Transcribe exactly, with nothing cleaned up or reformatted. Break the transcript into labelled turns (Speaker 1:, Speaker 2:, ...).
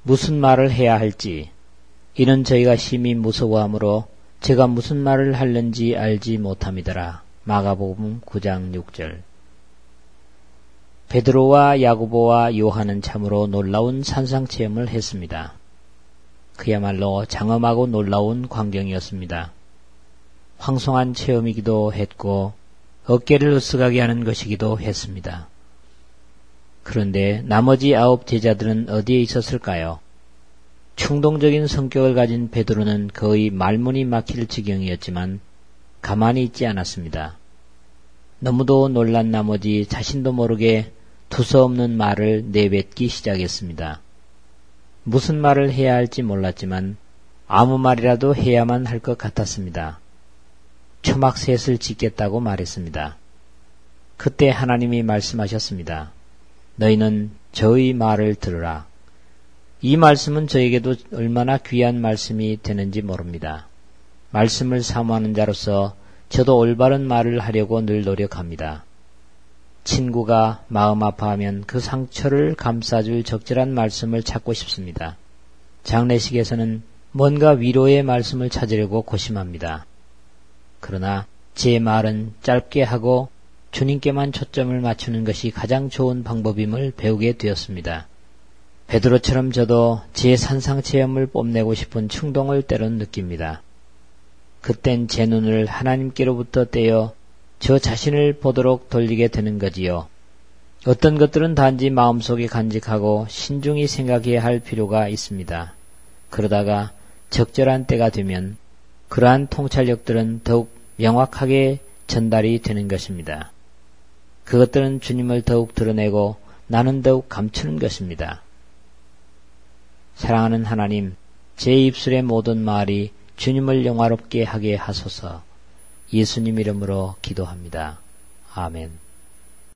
Speaker 1: 무슨 말을 해야 할지 이는 저희가 심히 무서워하므로 제가 무슨 말을 하려는지 알지 못함이더라. 마가복음 구 장 육 절. 베드로와 야고보와 요한은 참으로 놀라운 산상체험을 했습니다. 그야말로 장엄하고 놀라운 광경이었습니다. 황송한 체험이기도 했고 어깨를 으쓱하게 하는 것이기도 했습니다. 그런데 나머지 아홉 제자들은 어디에 있었을까요? 충동적인 성격을 가진 베드로는 거의 말문이 막힐 지경이었지만 가만히 있지 않았습니다. 너무도 놀란 나머지 자신도 모르게 두서없는 말을 내뱉기 시작했습니다. 무슨 말을 해야 할지 몰랐지만 아무 말이라도 해야만 할 것 같았습니다. 초막셋을 짓겠다고 말했습니다. 그때 하나님이 말씀하셨습니다. 너희는 저의 말을 들으라. 이 말씀은 저에게도 얼마나 귀한 말씀이 되는지 모릅니다. 말씀을 사모하는 자로서 저도 올바른 말을 하려고 늘 노력합니다. 친구가 마음 아파하면 그 상처를 감싸줄 적절한 말씀을 찾고 싶습니다. 장례식에서는 뭔가 위로의 말씀을 찾으려고 고심합니다. 그러나 제 말은 짧게 하고 주님께만 초점을 맞추는 것이 가장 좋은 방법임을 배우게 되었습니다. 베드로처럼 저도 제 산상체험을 뽐내고 싶은 충동을 때론 느낍니다. 그땐 제 눈을 하나님께로부터 떼어 저 자신을 보도록 돌리게 되는 거지요. 어떤 것들은 단지 마음속에 간직하고 신중히 생각해야 할 필요가 있습니다. 그러다가 적절한 때가 되면 그러한 통찰력들은 더욱 명확하게 전달이 되는 것입니다. 그것들은 주님을 더욱 드러내고 나는 더욱 감추는 것입니다. 사랑하는 하나님, 제 입술의 모든 말이 주님을 영화롭게 하게 하소서. 예수님 이름으로 기도합니다. 아멘.